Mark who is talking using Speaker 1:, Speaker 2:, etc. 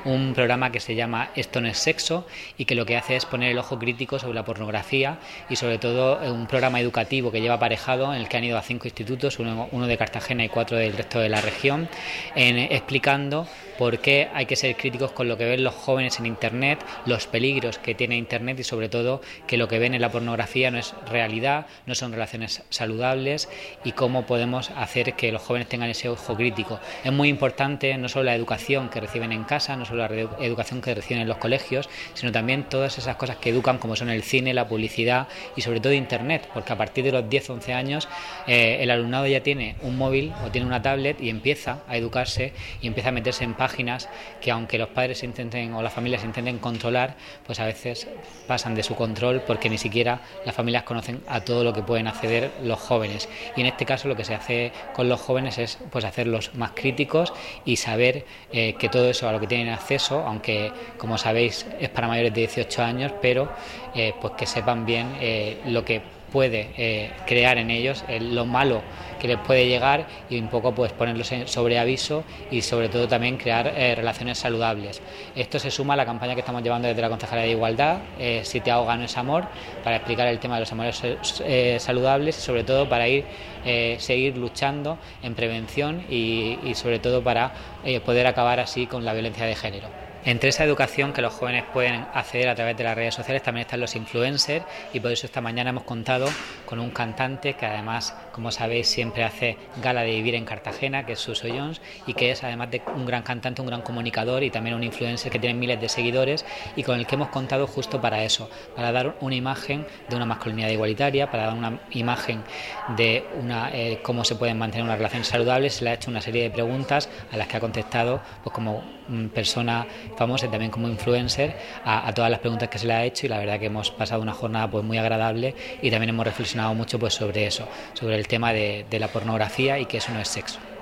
Speaker 1: un programa que se llama Esto no es sexo y que lo que hace es poner el ojo crítico sobre la pornografía y sobre todo un programa educativo que lleva aparejado en el que han ido a 5 institutos, uno de Cartagena y 4 del resto de la región, explicando por qué hay que ser críticos con lo que ven los jóvenes en Internet, los peligros que tiene Internet y sobre todo que lo que ven en la pornografía no es realidad, no son relaciones saludables y cómo podemos hacer que los jóvenes tengan ese ojo crítico. Es muy importante no solo la educación que reciben en casa, no solo la educación que reciben en los colegios, sino también todas esas cosas que educan como son el cine, la publicidad y sobre todo Internet, porque a partir de los 10-11 años el alumnado ya tiene un móvil o tiene una tablet y empieza a educarse y empieza a meterse en páginas que aunque los padres intenten o las familias intenten controlar, pues a veces pasan de su control porque ni siquiera las familias conocen a todo lo que pueden acceder los jóvenes. Y en este caso lo que se hace con los jóvenes es pues hacerlos más críticos y saber que todo eso a lo que tienen acceso, aunque como sabéis es para mayores de 18 años, pero pues que sepan bien lo que puede crear en ellos, lo malo que les puede llegar y un poco pues ponerlos sobre aviso y sobre todo también crear relaciones saludables. Esto se suma a la campaña que estamos llevando desde la Concejalía de Igualdad, Si te ahoga no es amor, para explicar el tema de los amores saludables y sobre todo para seguir luchando en prevención y sobre todo para poder acabar así con la violencia de género. Entre esa educación que los jóvenes pueden acceder a través de las redes sociales también están los influencers y por eso esta mañana hemos contado con un cantante que además, como sabéis, siempre hace gala de vivir en Cartagena, que es Suso Jones, y que es además de un gran cantante, un gran comunicador y también un influencer que tiene miles de seguidores y con el que hemos contado justo para eso, para dar una imagen de una masculinidad igualitaria, para dar una imagen de cómo se pueden mantener unas relaciones saludables. Se le ha hecho una serie de preguntas a las que ha contestado pues como persona famosa y también como influencer a todas las preguntas que se le ha hecho y la verdad que hemos pasado una jornada pues muy agradable y también hemos reflexionado mucho pues sobre eso, sobre el tema de la pornografía y que eso no es sexo.